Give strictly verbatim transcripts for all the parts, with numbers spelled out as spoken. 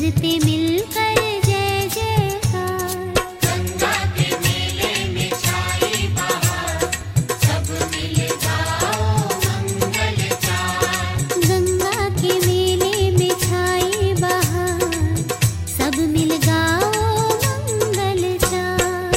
करते मिलकर जय जयकार। गंगा के मेले में छाई बहार, सब मिल गाओ मंगल चार। गंगा के मेले में छाई बहार, सब मिल गाओ मंगल चार।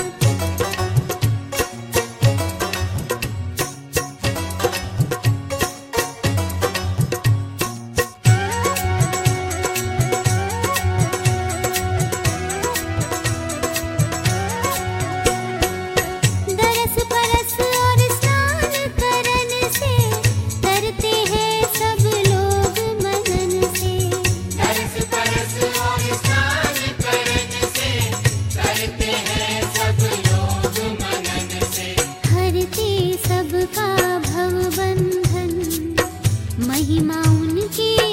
दरस परस और स्नान करन से, करते हैं सब लोग मनन से। दरस परस और स्नान करन से, करते हैं सब लोग मनन से। हरते सबका भव बंधन, महिमा उनकी